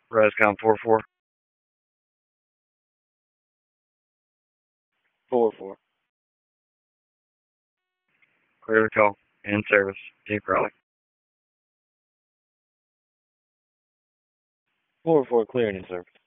Rescom 4-4. 4-4. Clear the call. In service. Deep Raleigh. 4-4 clearing in service.